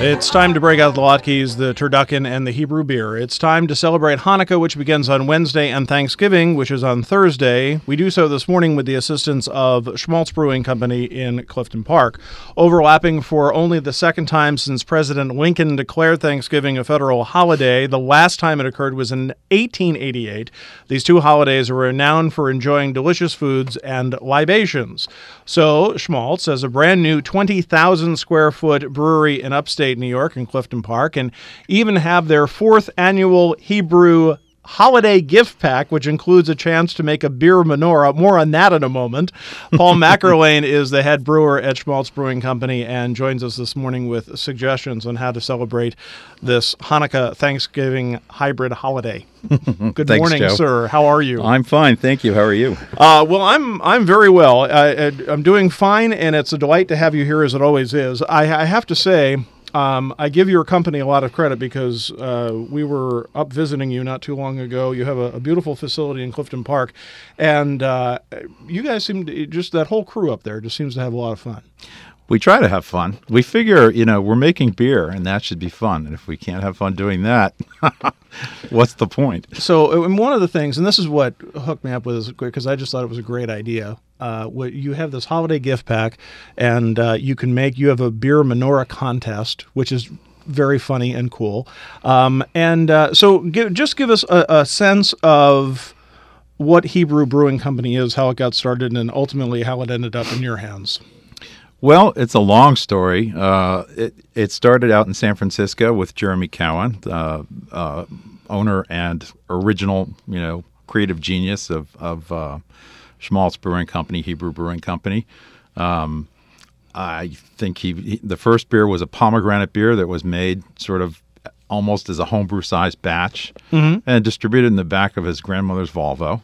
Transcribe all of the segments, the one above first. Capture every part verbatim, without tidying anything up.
It's time to break out the latkes, the turducken, and the Hebrew beer. It's time to celebrate Hanukkah, which begins on Wednesday, and Thanksgiving, which is on Thursday. We do so this morning with the assistance of Schmaltz Brewing Company in Clifton Park. Overlapping for only the second time since President Lincoln declared Thanksgiving a federal holiday. The last time it occurred was in eighteen eighty-eight. These two holidays are renowned for enjoying delicious foods and libations. So, Schmaltz, as a brand new twenty thousand square foot brewery in upstate New York in Clifton Park, and even have their fourth annual Hebrew holiday gift pack, which includes a chance to make a beer menorah. More on that in a moment. Paul McErlane is the head brewer at Schmaltz Brewing Company and joins us this morning with suggestions on how to celebrate this Hanukkah Thanksgiving hybrid holiday. Good Thanks, morning, Joe. sir. How are you? I'm fine, thank you. How are you? Uh, well, I'm I'm very well. I, I'm doing fine, and it's a delight to have you here, as it always is. I, I have to say, Um, I give your company a lot of credit because uh, we were up visiting you not too long ago. You have a, a beautiful facility in Clifton Park, and uh, you guys seem to, just that whole crew up there just seems to have a lot of fun. We try to have fun. We figure, you know, we're making beer, and that should be fun. And if we can't have fun doing that, what's the point? So, and one of the things, and this is what hooked me up with this, because I just thought it was a great idea. Uh, what you have this holiday gift pack, and uh, you can make, you have a beer menorah contest, which is very funny and cool. Um, and uh, so give, just give us a, a sense of what Hebrew Brewing Company is, how it got started, and ultimately how it ended up in your hands. Well, it's a long story. Uh, it, it started out in San Francisco with Jeremy Cowan, uh, uh, owner and original, you know, creative genius of, of uh, Schmaltz Brewing Company, Hebrew Brewing Company. Um, I think he, he the first beer was a pomegranate beer that was made sort of almost as a homebrew-sized batch, mm-hmm. and distributed in the back of his grandmother's Volvo.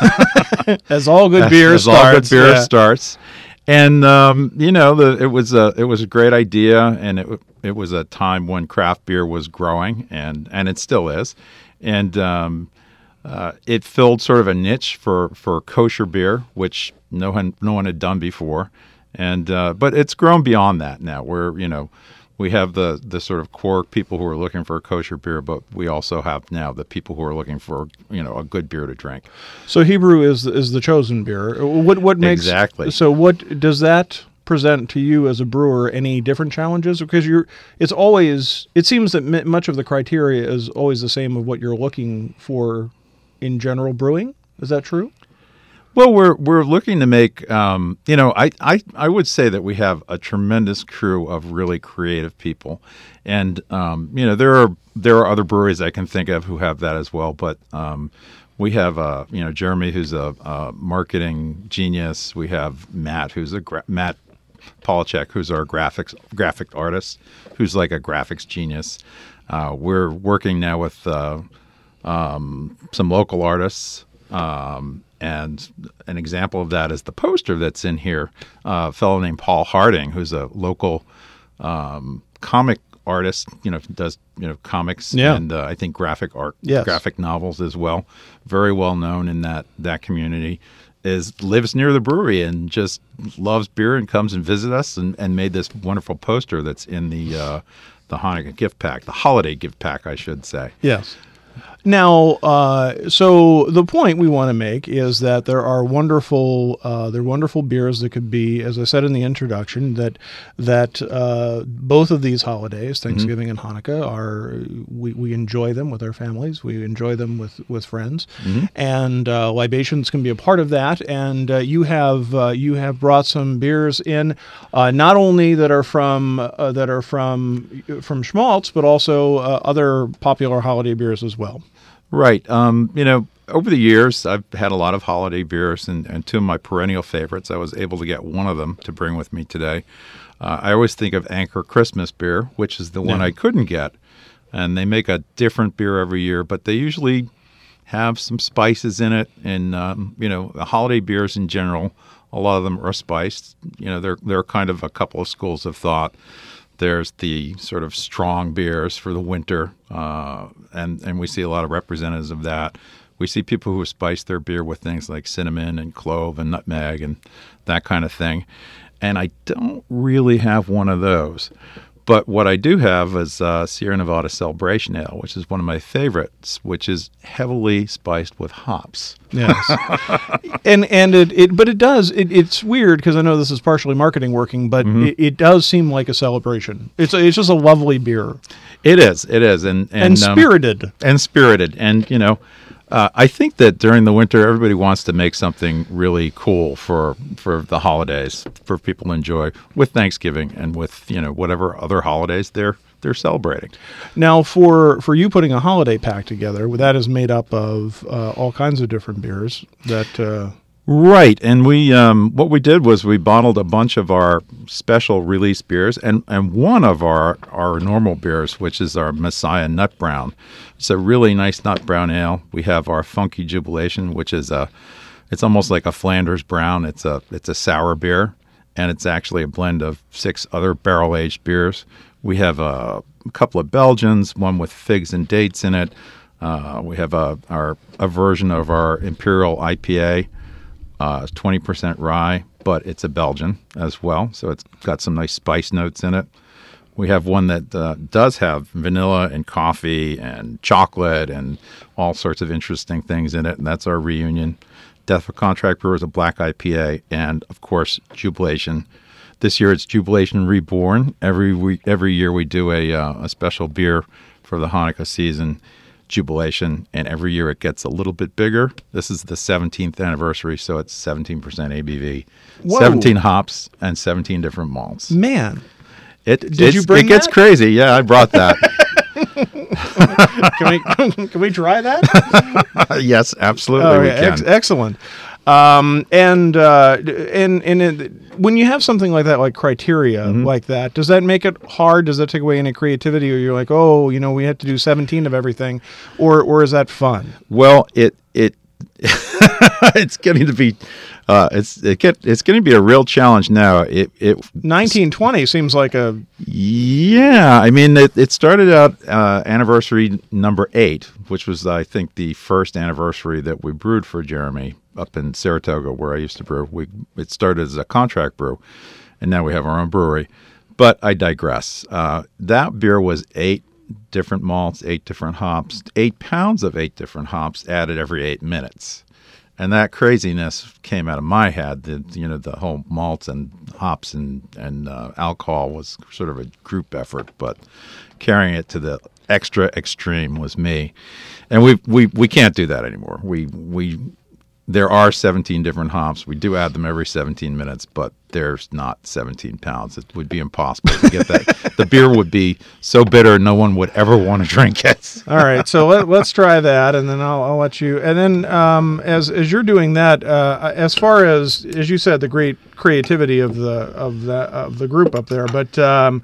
As all good beer as, starts. As all good beer yeah. starts. And um, you know, the, it was a it was a great idea, and it it was a time when craft beer was growing, and, and it still is, and um, uh, it filled sort of a niche for, for kosher beer, which no one no one had done before, and uh, but it's grown beyond that now. Where you know we have the the sort of core people who are looking for a kosher beer, but we also have now the people who are looking for you know a good beer to drink. So Hebrew is is the chosen beer. What what makes exactly? So what does that present to you as a brewer? Any different challenges? Because you're it's always it seems that m- much of the criteria is always the same of what you're looking for in general brewing. Is that true? Well, we're we're looking to make, um, you know, I, I, I would say that we have a tremendous crew of really creative people, and um, you know there are there are other breweries I can think of who have that as well. But um, we have uh, you know Jeremy, who's a, a marketing genius. We have Matt, who's a gra- Matt Polachek, who's our graphics graphic artist, who's like a graphics genius. Uh, we're working now with uh, um, some local artists. Um, And an example of that is the poster that's in here. Uh, a fellow named Paul Harding, who's a local um, comic artist, you know, does you know comics yeah. and uh, I think graphic art, yes. graphic novels as well. Very well known in that that community. Is lives near the brewery and just loves beer and comes and visits us and, and made this wonderful poster that's in the uh, the Hanukkah gift pack, the holiday gift pack, I should say. Yes. Now, uh, so the point we want to make is that there are wonderful, uh, there are wonderful beers that could be, as I said in the introduction, that that uh, both of these holidays, Thanksgiving mm-hmm. and Hanukkah, are we, we enjoy them with our families, we enjoy them with with friends, mm-hmm. and uh, libations can be a part of that. And uh, you have uh, you have brought some beers in, uh, not only that are from uh, that are from from Schmaltz, but also uh, other popular holiday beers as well. Right. Um, you know, over the years, I've had a lot of holiday beers, and, and two of my perennial favorites. I was able to get one of them to bring with me today. Uh, I always think of Anchor Christmas beer, which is the one yeah. I couldn't get. And they make a different beer every year, but they usually have some spices in it. And, um, you know, the holiday beers in general, a lot of them are spiced. You know, they're, they're kind of a couple of schools of thought. There's the sort of strong beers for the winter, uh, and, and we see a lot of representatives of that. We see people who spice their beer with things like cinnamon and clove and nutmeg and that kind of thing. And I don't really have one of those. But what I do have is uh, Sierra Nevada Celebration Ale, which is one of my favorites, which is heavily spiced with hops. Yes, and and it, it but it does it, it's weird because I know this is partially marketing working, but Mm-hmm. it, it does seem like a celebration. It's it's just a lovely beer It is, it is, and and, and um, spirited. and spirited, and you know. Uh, I think that during the winter, everybody wants to make something really cool for for the holidays, for people to enjoy with Thanksgiving and with you know whatever other holidays they're they're celebrating. Now, for for you putting a holiday pack together, that is made up of uh, all kinds of different beers. That uh, Right, and we um, what we did was we bottled a bunch of our special release beers, and, and one of our, our normal beers, which is our Messiah Nut Brown. It's a really nice nut brown ale. We have our Funky Jubilation, which is a it's almost like a Flanders Brown. It's a it's a sour beer, and it's actually a blend of six other barrel aged beers. We have a, a couple of Belgians, one with figs and dates in it. Uh, we have a our a version of our Imperial I P A. Uh, twenty percent rye, but it's a Belgian as well, so it's got some nice spice notes in it. We have one that uh, does have vanilla and coffee and chocolate and all sorts of interesting things in it, and that's our Reunion. Death of a Contract Brewer is a black I P A, and of course Jubilation. This year it's Jubilation Reborn. Every week, every year we do a uh, a special beer for the Hanukkah season. Jubilation, and every year it gets a little bit bigger. This is the seventeenth anniversary, so it's seventeen percent A B V, Whoa. seventeen hops, and seventeen different malts. man, It Did it's- you bring It gets that? crazy. Yeah, I brought that. can we can we try that? Yes, absolutely, Oh, we yeah, can. ex- excellent. Um, and uh, and and it, when you have something like that, like criteria Mm-hmm. like that, does that make it hard? Does that take away any creativity, or you're like, oh, you know, we have to do seventeen of everything, or or is that fun? Well, it it it's getting to be uh, it's it get it's going to be a real challenge now. It it nineteen twenty seems like a Yeah, I mean, it, it started out uh, anniversary number eight, which was, I think, the first anniversary that we brewed for Jeremy up in Saratoga, where I used to brew. We it started as a contract brew, and now we have our own brewery. But I digress. Uh, that beer was eight different malts, eight different hops, eight pounds of eight different hops added every eight minutes. And that craziness came out of my head. The, you know, the whole malts and hops and and uh, alcohol was sort of a group effort, but carrying it to the extra extreme was me. And we we we can't do that anymore. We we there are seventeen different hops. We do add them every seventeen minutes, but there's not seventeen pounds. It would be impossible to get that. The beer would be so bitter, no one would ever want to drink it. all right. So let, let's try that, and then I'll, I'll let you. And then um, as as you're doing that, uh, as far as as you said, the great creativity of the of the of the group up there, but. Um,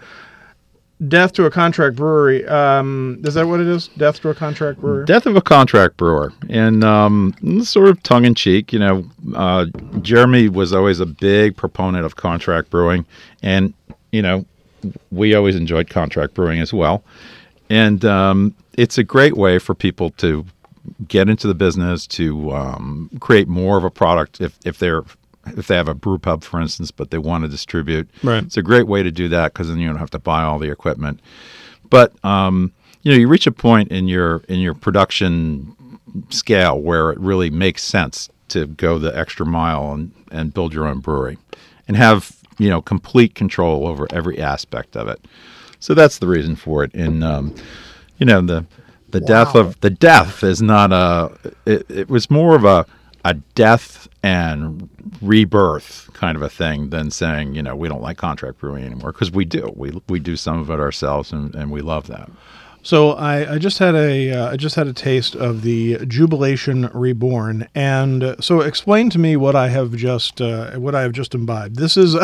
Death to a Contract Brewery. Um, is that what it is? Death to a Contract Brewery? Death of a Contract Brewer. And um, sort of tongue-in-cheek, you know, uh, Jeremy was always a big proponent of contract brewing. And, you know, we always enjoyed contract brewing as well. And um, it's a great way for people to get into the business, to um, create more of a product if, if they're if they have a brew pub, for instance, but they want to distribute. Right. It's a great way to do that because then you don't have to buy all the equipment. But um, you know, you reach a point in your in your production scale where it really makes sense to go the extra mile and, and build your own brewery and have, you know, complete control over every aspect of it. So that's the reason for it. And um, you know, the the death of the death is not a. It, it was more of a a death and rebirth kind of a thing than saying, you know, we don't like contract brewing anymore, because we do. We we do some of it ourselves, and, and we love that. So I, I just had a uh, I just had a taste of the Jubilation Reborn, and uh, so explain to me what I have just uh, what I have just imbibed. This is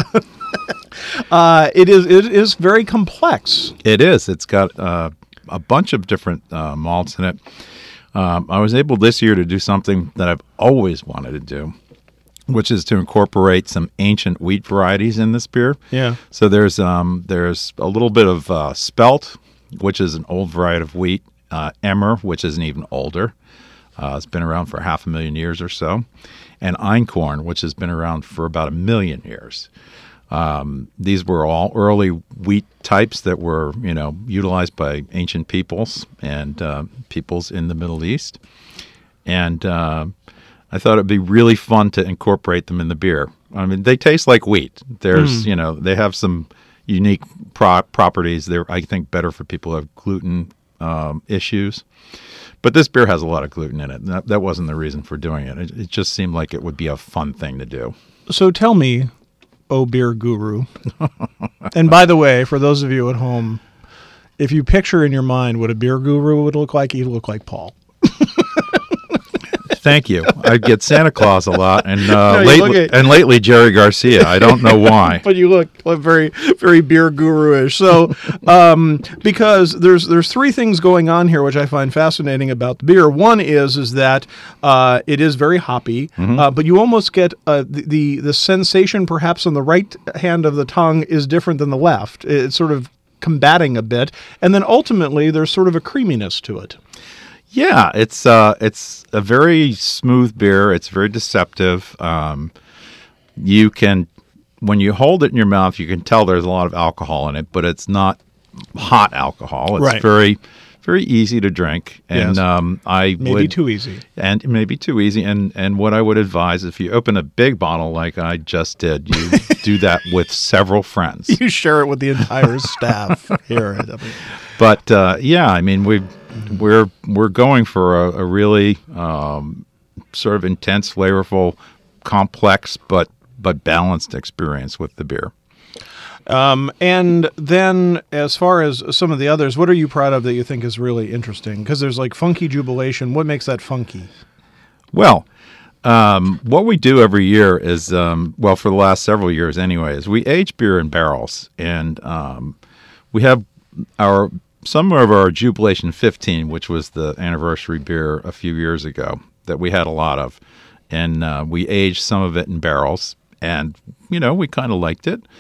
uh, it is it is very complex. It is. It's got uh, a bunch of different uh, malts in it. Um, I was able this year to do something that I've always wanted to do, which is to incorporate some ancient wheat varieties in this beer. Yeah. So there's um, there's a little bit of uh, spelt, which is an old variety of wheat, uh, emmer, which is an even older. Uh, it's been around for half a million years or so, and einkorn, which has been around for about a million years. Um, these were all early wheat types that were, you know, utilized by ancient peoples and uh, peoples in the Middle East. And uh, I thought it'd be really fun to incorporate them in the beer. I mean, they taste like wheat. There's, mm. you know, they have some unique pro- properties. They're, I think, better for people who have gluten um, issues. But this beer has a lot of gluten in it. That, that wasn't the reason for doing it. it. It just seemed like it would be a fun thing to do. So tell me, oh beer guru. And by the way, for those of you at home, if you picture in your mind what a beer guru would look like, he'd look like Paul. Thank you. I get Santa Claus a lot, and uh, No, lately, at, and lately Jerry Garcia. I don't know why, but you look, look very, very beer guru-ish. So, um, because there's there's three things going on here, which I find fascinating about the beer. One is is that uh, it is very hoppy, mm-hmm. uh, but you almost get uh, the, the the sensation, perhaps on the right hand of the tongue, is different than the left. It's sort of combating a bit, and then ultimately there's sort of a creaminess to it. Yeah, it's uh, it's a very smooth beer. It's very deceptive. Um, you can, when you hold it in your mouth, you can tell there's a lot of alcohol in it, but it's not hot alcohol. It's right. very, very easy to drink. And yes. um, I maybe would, too easy. And maybe too easy. And and what I would advise, if you open a big bottle like I just did, you do that with several friends. You share it with the entire staff here. At W. But uh, yeah, I mean we. We're we're going for a, a really um, sort of intense, flavorful, complex, but but balanced experience with the beer. Um, and then, as far as some of the others, what are you proud of that you think is really interesting? Because there's like Funky Jubilation. What makes that funky? Well, um, what we do every year is, um, well, for the last several years anyway, is we age beer in barrels, and um, we have our. Some of our Jubilation fifteen, which was the anniversary beer a few years ago that we had a lot of, and uh, we aged some of it in barrels, and, you know, we kind of liked it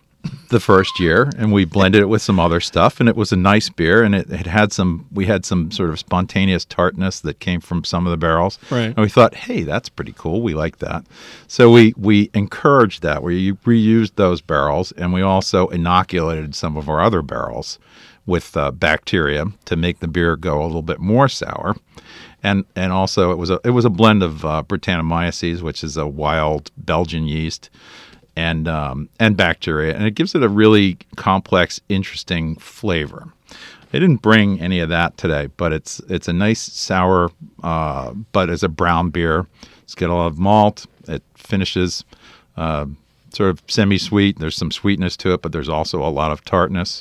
the first year, and we blended it with some other stuff, and it was a nice beer, and it, it had some, we had some sort of spontaneous tartness that came from some of the barrels, right. And we thought, hey, that's pretty cool, we like that. So we, we encouraged that, we reused those barrels, and we also inoculated some of our other barrels with uh, bacteria to make the beer go a little bit more sour, and and also it was a it was a blend of uh, Brettanomyces, which is a wild Belgian yeast, and um, and bacteria, and it gives it a really complex, interesting flavor. They didn't bring any of that today, but it's it's a nice sour, uh, but it's a brown beer. It's got a lot of malt. It finishes uh, sort of semi-sweet. There's some sweetness to it, but there's also a lot of tartness.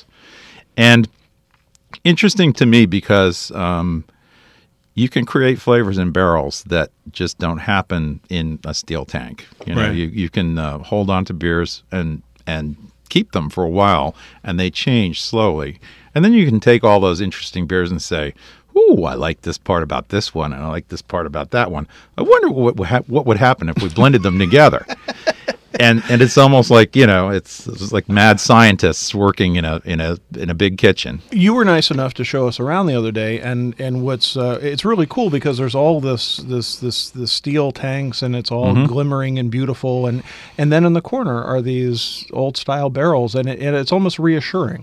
And interesting to me because um, you can create flavors in barrels that just don't happen in a steel tank. You know, right. you you can uh, hold on to beers and and keep them for a while, and they change slowly. And then you can take all those interesting beers and say, "Ooh, I like this part about this one, and I like this part about that one. I wonder what would ha- what would happen if we blended them together." And and it's almost like, you know, it's, it's like mad scientists working in a in a in a big kitchen. You were nice enough to show us around the other day, and and what's uh, it's really cool because there's all this this this this steel tanks, and it's all mm-hmm. glimmering and beautiful, and and then in the corner are these old style barrels, and, it, and it's almost reassuring.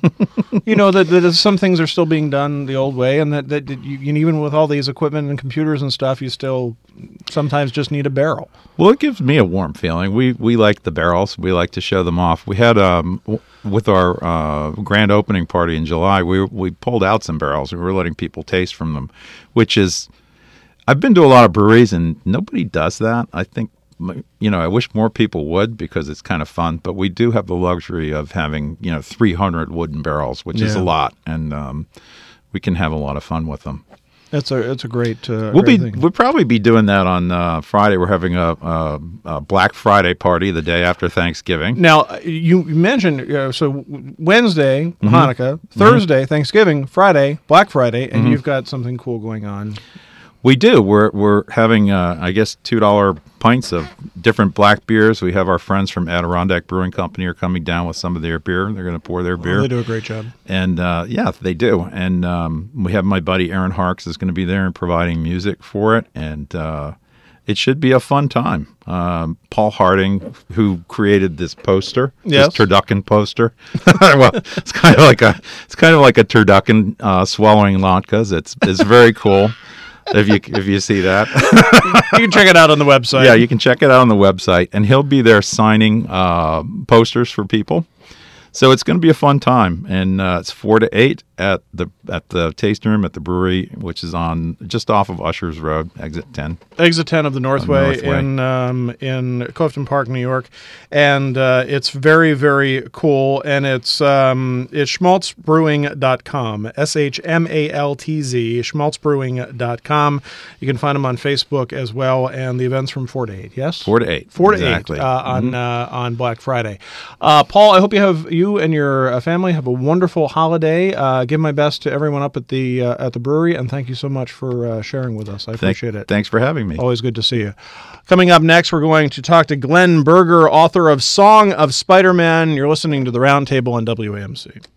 You know that, that some things are still being done the old way, and that that you, you even with all these equipment and computers and stuff, you still sometimes just need a barrel. Well, it gives me a warm feeling. We we like the barrels. We like to show them off. We had um w- with our uh, grand opening party in July. We we pulled out some barrels. We were letting people taste from them, which is I've been to a lot of breweries and nobody does that. I think you know I wish more people would because it's kind of fun. But we do have the luxury of having you know three hundred wooden barrels, which yeah. is a lot, and um, we can have a lot of fun with them. It's a it's a great. Uh, we'll great be thing. we'll probably be doing that on uh, Friday. We're having a, a, a Black Friday party the day after Thanksgiving. Now you mentioned uh, so Wednesday mm-hmm. Hanukkah, Thursday mm-hmm. Thanksgiving, Friday Black Friday, and mm-hmm. you've got something cool going on. We do. We're we're having uh, I guess two dollar pints of different black beers. We have our friends from Adirondack Brewing Company are coming down with some of their beer. They're going to pour their beer. Oh, they do a great job. And uh, yeah, they do. And um, we have my buddy Aaron Harks is going to be there and providing music for it. And uh, it should be a fun time. Um, Paul Harding, who created this poster, yes. this turducken poster. Well, it's kind of like a it's kind of like a turducken uh, swallowing latkes. It's it's very cool. If you if you see that, you can check it out on the website. Yeah, you can check it out on the website, and he'll be there signing uh, posters for people. So it's going to be a fun time, and uh, it's four to eight at the at the tasting room at the brewery, which is on just off of Ushers Road, exit ten. Exit ten of the Northway, Northway. in um, in Clifton Park, New York, and uh, it's very very cool. And it's um, it's schmaltz brewing dot com, S H M A L T Z, schmaltz brewing dot com. You can find them on Facebook as well, and the event's from four to eight. Yes, four to eight, four exactly. to eight uh, on mm-hmm. uh, on Black Friday. Uh, Paul, I hope you have you and your uh, family have a wonderful holiday. Uh, give my best to everyone up at the uh, at the brewery, and thank you so much for uh, sharing with us. I Thank, appreciate it. Thanks for having me. Always good to see you. Coming up next, we're going to talk to Glenn Berger, author of Song of Spider-Man. You're listening to the Roundtable on W A M C.